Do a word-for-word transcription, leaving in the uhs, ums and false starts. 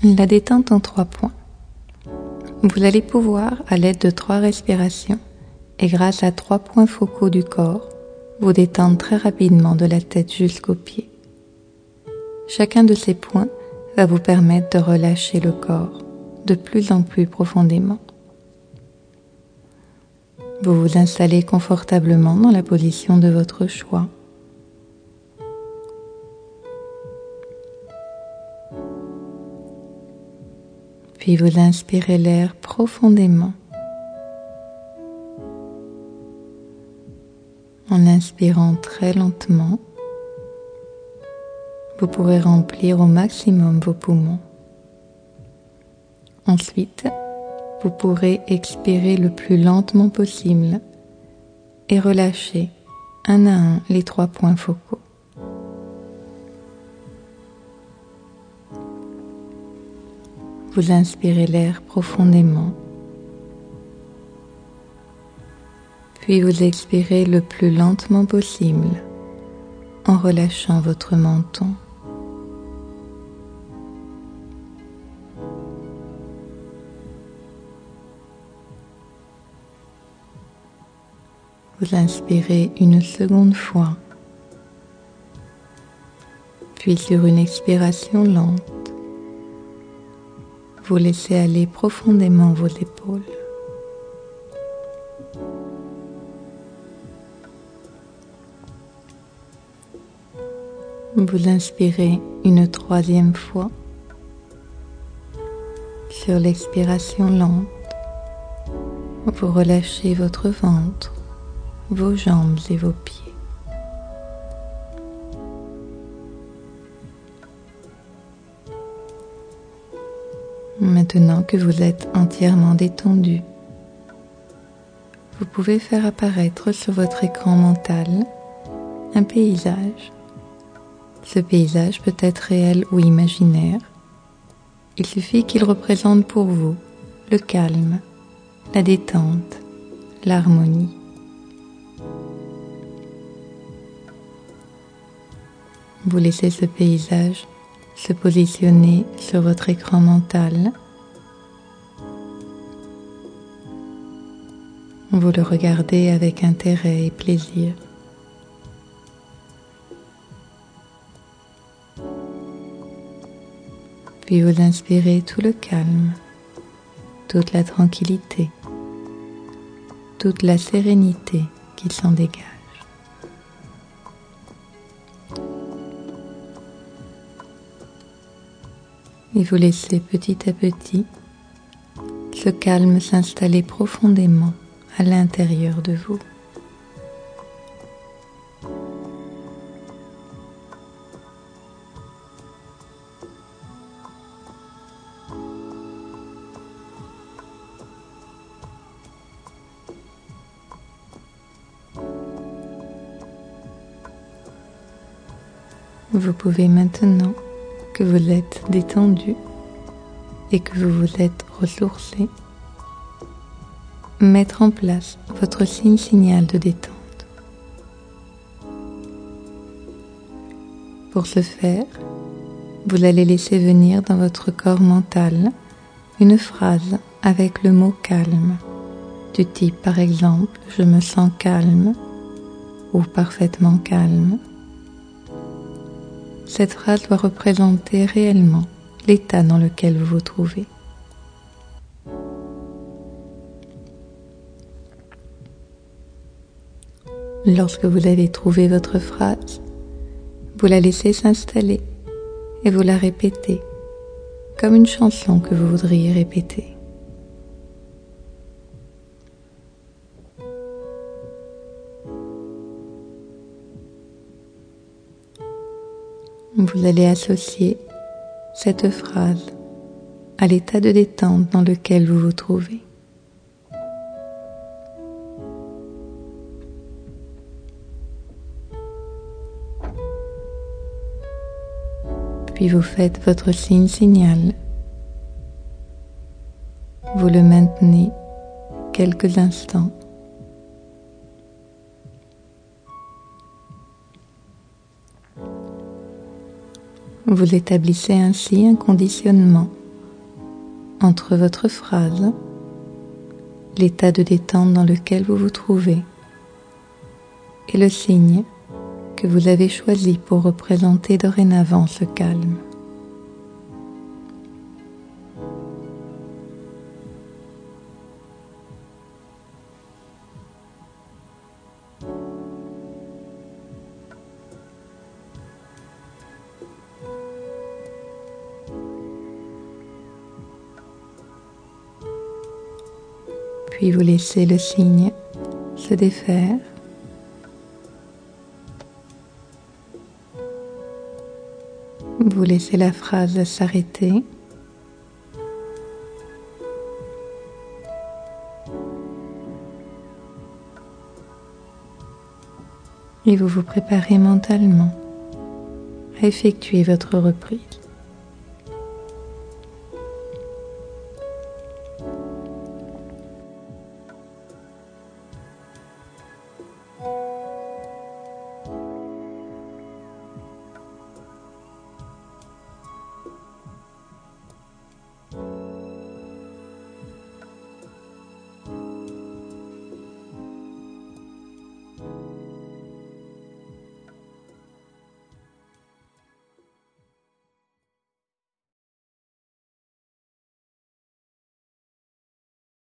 La détente en trois points. Vous allez pouvoir, à l'aide de trois respirations et grâce à trois points focaux du corps, vous détendre très rapidement de la tête jusqu'aux pieds. Chacun de ces points va vous permettre de relâcher le corps de plus en plus profondément. Vous vous installez confortablement dans la position de votre choix. Puis vous inspirez l'air profondément. En inspirant très lentement, vous pourrez remplir au maximum vos poumons. Ensuite, vous pourrez expirer le plus lentement possible et relâcher un à un les trois points focaux. Vous inspirez l'air profondément, puis vous expirez le plus lentement possible en relâchant votre menton. Vous inspirez une seconde fois, puis sur une expiration lente, vous laissez aller profondément vos épaules. Vous inspirez une troisième fois. Sur l'expiration lente, vous relâchez votre ventre, vos jambes et vos pieds. Maintenant que vous êtes entièrement détendu, vous pouvez faire apparaître sur votre écran mental un paysage. Ce paysage peut être réel ou imaginaire. Il suffit qu'il représente pour vous le calme, la détente, l'harmonie. Vous laissez ce paysage se positionner sur votre écran mental. Vous le regardez avec intérêt et plaisir. Puis vous inspirez tout le calme, toute la tranquillité, toute la sérénité qui s'en dégage. Et vous laissez petit à petit ce calme s'installer profondément à l'intérieur de vous. Vous pouvez maintenant que vous êtes détendu et que vous vous êtes ressourcé, mettre en place votre signe signal de détente. Pour ce faire, vous allez laisser venir dans votre corps mental une phrase avec le mot calme, du type par exemple « je me sens calme » ou « parfaitement calme ». Cette phrase doit représenter réellement l'état dans lequel vous vous trouvez. Lorsque vous avez trouvé votre phrase, vous la laissez s'installer et vous la répétez comme une chanson que vous voudriez répéter. Vous allez associer cette phrase à l'état de détente dans lequel vous vous trouvez. Puis vous faites votre signe signal. Vous le maintenez quelques instants. Vous établissez ainsi un conditionnement entre votre phrase, l'état de détente dans lequel vous vous trouvez et le signe que vous avez choisi pour représenter dorénavant ce calme. Puis vous laissez le signe se défaire. Vous laissez la phrase s'arrêter. Et vous vous préparez mentalement à effectuer votre reprise.